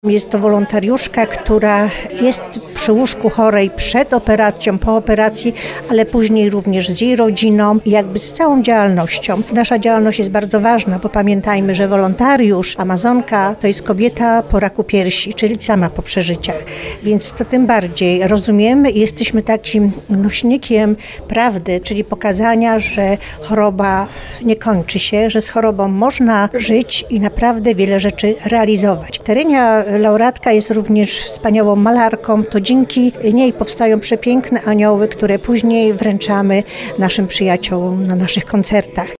Jest to wolontariuszka, która jest przy łóżku chorej przed operacją, po operacji, ale później również z jej rodziną i jakby z całą działalnością. Nasza działalność jest bardzo ważna, bo pamiętajmy, że wolontariusz, Amazonka to jest kobieta po raku piersi, czyli sama po przeżyciach. Więc to tym bardziej rozumiemy i jesteśmy takim nośnikiem prawdy, czyli pokazania, że choroba nie kończy się, że z chorobą można żyć i naprawdę wiele rzeczy realizować. Terenia laureatka jest również wspaniałą malarką, to dzięki niej powstają przepiękne anioły, które później wręczamy naszym przyjaciołom na naszych koncertach.